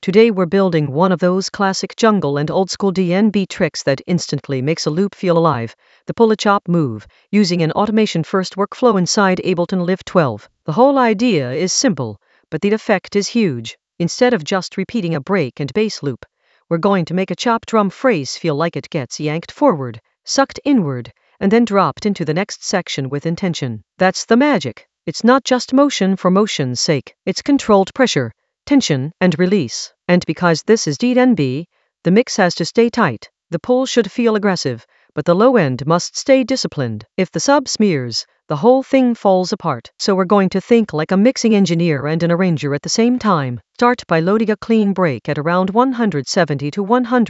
Today we're building one of those classic jungle and old school DnB tricks that instantly makes a loop feel alive, the pull-a-chop move, using an automation-first workflow inside Ableton Live 12. The whole idea is simple, but the effect is huge. Instead of just repeating a break and bass loop, we're going to make a chop drum phrase feel like it gets yanked forward, sucked inward, and then dropped into the next section with intention. That's the magic. It's not just motion for motion's sake, it's controlled pressure, tension, and release. And because this is DnB, the mix has to stay tight. The pull should feel aggressive, but the low end must stay disciplined. If the sub smears, the whole thing falls apart. So we're going to think like a mixing engineer and an arranger at the same time. Start by loading a clean break at around 170 to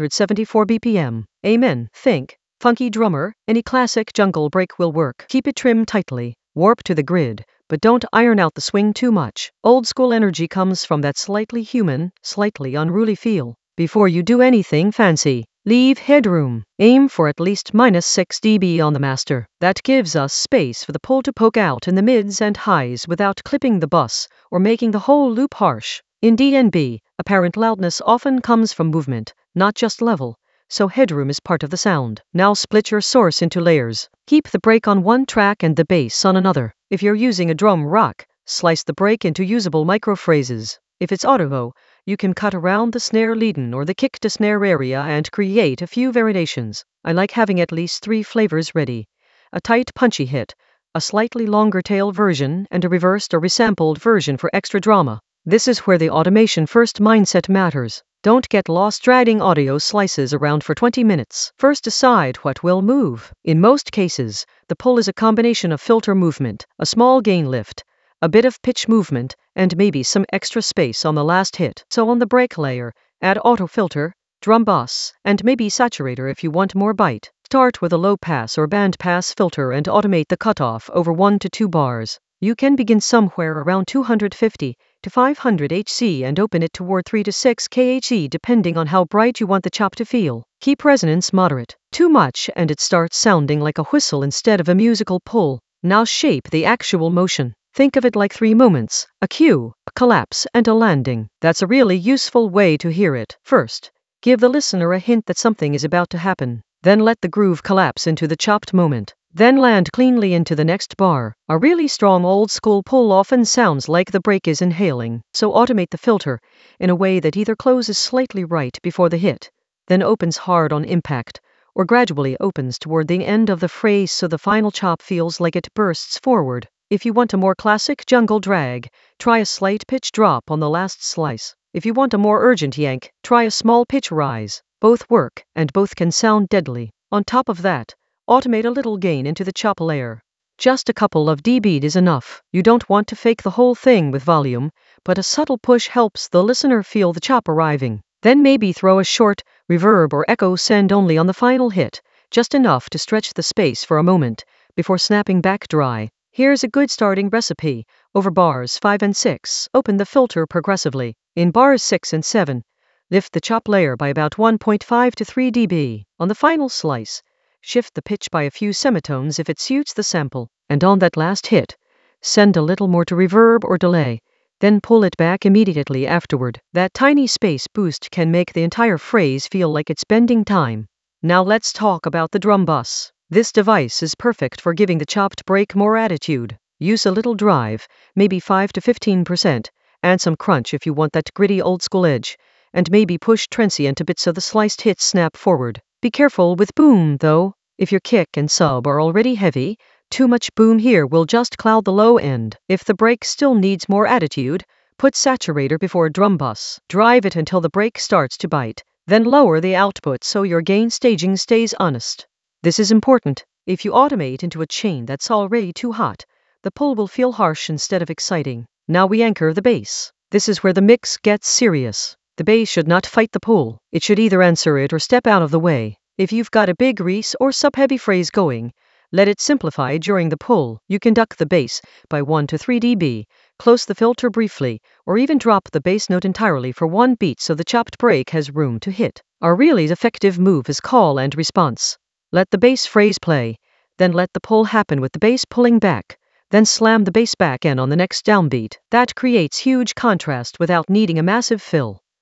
174 BPM. Amen. Think funky drummer, any classic jungle break will work. Keep it trimmed tightly, warp to the grid, but don't iron out the swing too much. Old school energy comes from that slightly human, slightly unruly feel. Before you do anything fancy, leave headroom. Aim for at least -6 dB on the master. That gives us space for the pull to poke out in the mids and highs without clipping the bus or making the whole loop harsh. In DnB, apparent loudness often comes from movement, not just level, so headroom is part of the sound. Now split your source into layers. Keep the break on one track and the bass on another. If you're using a drum rock, slice the break into usable microphrases. If it's auto, you can cut around the snare lead-in or the kick to snare area and create a few variations. I like having at least 3 flavors ready: a tight punchy hit, a slightly longer tail version, and a reversed or resampled version for extra drama. This is where the automation first mindset matters. Don't get lost dragging audio slices around for 20 minutes. First decide what will move. In most cases, the pull is a combination of filter movement, a small gain lift, a bit of pitch movement, and maybe some extra space on the last hit. So on the break layer, add auto filter, drum bus, and maybe saturator if you want more bite. Start with a low pass or band pass filter and automate the cutoff over 1 to 2 bars. You can begin somewhere around 250 to 500 Hz and open it toward 3 to 6 kHz depending on how bright you want the chop to feel. Keep resonance moderate. Too much and it starts sounding like a whistle instead of a musical pull. Now shape the actual motion. Think of it like 3 moments: a cue, a collapse, and a landing. That's a really useful way to hear it. First, give the listener a hint that something is about to happen. Then let the groove collapse into the chopped moment. Then land cleanly into the next bar. A really strong old school pull often sounds like the break is inhaling. So automate the filter in a way that either closes slightly right before the hit, then opens hard on impact, or gradually opens toward the end of the phrase so the final chop feels like it bursts forward. If you want a more classic jungle drag, try a slight pitch drop on the last slice. If you want a more urgent yank, try a small pitch rise. Both work, and both can sound deadly. On top of that, automate a little gain into the chop layer. Just a couple of dB is enough. You don't want to fake the whole thing with volume, but a subtle push helps the listener feel the chop arriving. Then maybe throw a short reverb or echo send only on the final hit, just enough to stretch the space for a moment before snapping back dry. Here's a good starting recipe. Over bars 5 and 6, open the filter progressively. In bars 6 and 7, lift the chop layer by about 1.5 to 3 dB. On the final slice, shift the pitch by a few semitones if it suits the sample. And on that last hit, send a little more to reverb or delay, then pull it back immediately afterward. That tiny space boost can make the entire phrase feel like it's bending time. Now let's talk about the drum bus. This device is perfect for giving the chopped break more attitude. Use a little drive, maybe 5 to 15%, and some crunch if you want that gritty old school edge, and maybe push transient a bit so the sliced hits snap forward. Be careful with boom, though. If your kick and sub are already heavy, too much boom here will just cloud the low end. If the break still needs more attitude, put saturator before drum bus. Drive it until the break starts to bite, then lower the output so your gain staging stays honest. This is important. If you automate into a chain that's already too hot, the pull will feel harsh instead of exciting. Now we anchor the bass. This is where the mix gets serious. The bass should not fight the pull. It should either answer it or step out of the way. If you've got a big reese or sub-heavy phrase going, let it simplify during the pull. You can duck the bass by 1 to 3 dB, close the filter briefly, or even drop the bass note entirely for one beat so the chopped break has room to hit. A really effective move is call and response. Let the bass phrase play, then let the pull happen with the bass pulling back, then slam the bass back in on the next downbeat. That creates huge contrast without needing a massive fill.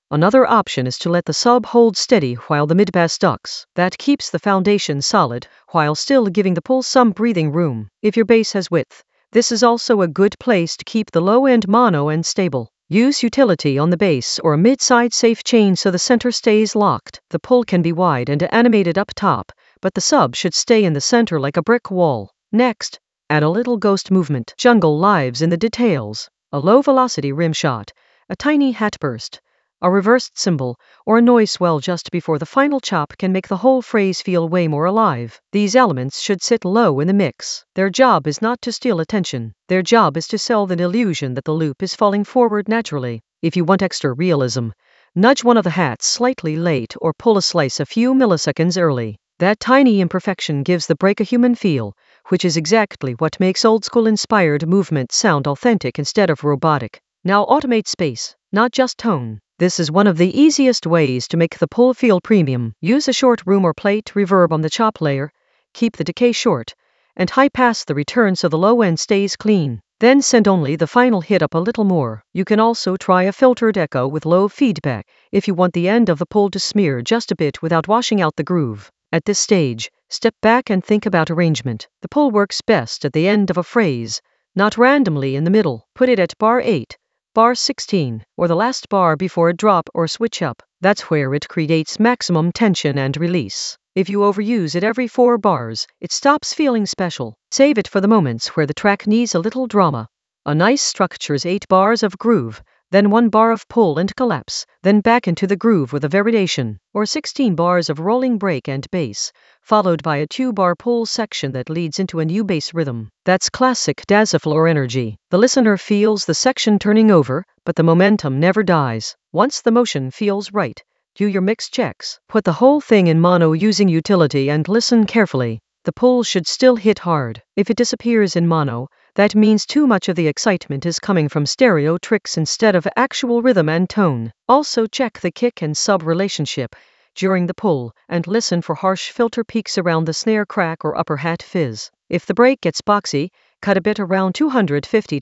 Another option is to let the sub hold steady while the mid-bass ducks. That keeps the foundation solid, while still giving the pull some breathing room. If your bass has width, this is also a good place to keep the low-end mono and stable. Use utility on the bass or a mid-side safe chain so the center stays locked. The pull can be wide and animated up top, but the sub should stay in the center like a brick wall. Next, add a little ghost movement. Jungle lives in the details. A low-velocity rim shot, a tiny hat burst, a reversed cymbal, or a noise swell just before the final chop can make the whole phrase feel way more alive. These elements should sit low in the mix. Their job is not to steal attention. Their job is to sell the illusion that the loop is falling forward naturally. If you want extra realism, nudge one of the hats slightly late or pull a slice a few milliseconds early. That tiny imperfection gives the break a human feel, which is exactly what makes old-school-inspired movement sound authentic instead of robotic. Now automate space, not just tone. This is one of the easiest ways to make the pull feel premium. Use a short room or plate reverb on the chop layer, keep the decay short, and high-pass the return so the low end stays clean. Then send only the final hit up a little more. You can also try a filtered echo with low feedback if you want the end of the pull to smear just a bit without washing out the groove. At this stage, step back and think about arrangement. The pull works best at the end of a phrase, not randomly in the middle. Put it at bar 8, bar 16, or the last bar before a drop or switch up. That's where it creates maximum tension and release. If you overuse it every 4 bars, it stops feeling special. Save it for the moments where the track needs a little drama. A nice structure's 8 bars of groove, then 1 bar of pull and collapse, then back into the groove with a variation, or 16 bars of rolling break and bass, followed by a 2-bar pull section that leads into a new bass rhythm. That's classic dancefloor energy. The listener feels the section turning over, but the momentum never dies. Once the motion feels right, do your mix checks. Put the whole thing in mono using utility and listen carefully. The pull should still hit hard. If it disappears in mono, that means too much of the excitement is coming from stereo tricks instead of actual rhythm and tone. Also check the kick and sub relationship during the pull and listen for harsh filter peaks around the snare crack or upper hat fizz. If the break gets boxy, cut a bit around 250 to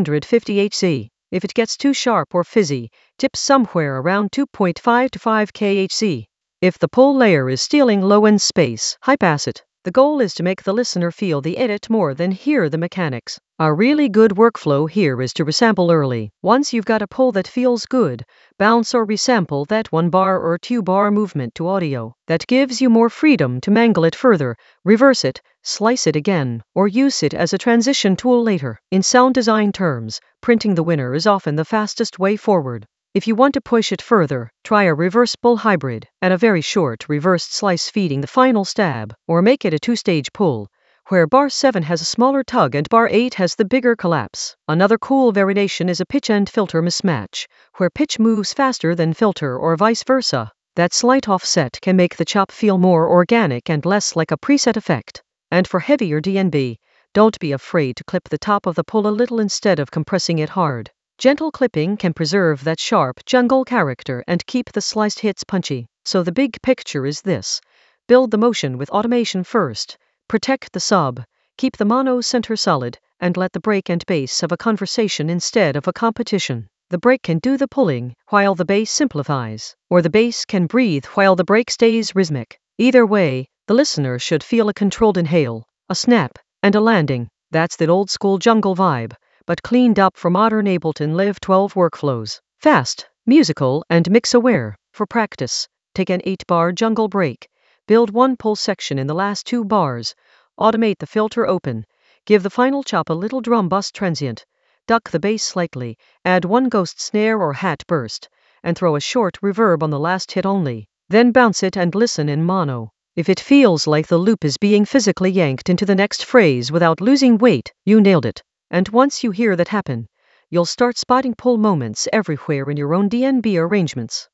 450 Hz. If it gets too sharp or fizzy, tip somewhere around 2.5 to 5 kHz. If the pull layer is stealing low-end space, high-pass it. The goal is to make the listener feel the edit more than hear the mechanics. A really good workflow here is to resample early. Once you've got a pull that feels good, bounce or resample that 1 bar or 2 bar movement to audio. That gives you more freedom to mangle it further, reverse it, slice it again, or use it as a transition tool later. In sound design terms, printing the winner is often the fastest way forward. If you want to push it further, try a reverse pull hybrid, and a very short reversed slice feeding the final stab, or make it a 2-stage pull, where bar 7 has a smaller tug and bar 8 has the bigger collapse. Another cool variation is a pitch and filter mismatch, where pitch moves faster than filter or vice versa. That slight offset can make the chop feel more organic and less like a preset effect. And for heavier DNB, don't be afraid to clip the top of the pull a little instead of compressing it hard. Gentle clipping can preserve that sharp jungle character and keep the sliced hits punchy. So the big picture is this. Build the motion with automation first, protect the sub, keep the mono center solid, and let the break and bass have a conversation instead of a competition. The break can do the pulling while the bass simplifies, or the bass can breathe while the break stays rhythmic. Either way, the listener should feel a controlled inhale, a snap, and a landing. That's that old school jungle vibe, but cleaned up for modern Ableton Live 12 workflows. Fast, musical, and mix-aware. For practice, take an 8-bar jungle break. Build 1 pull section in the last 2 bars. Automate the filter open. Give the final chop a little drum bus transient. Duck the bass slightly. Add 1 ghost snare or hat burst. And throw a short reverb on the last hit only. Then bounce it and listen in mono. If it feels like the loop is being physically yanked into the next phrase without losing weight, you nailed it. And once you hear that happen, you'll start spotting pull moments everywhere in your own DNB arrangements.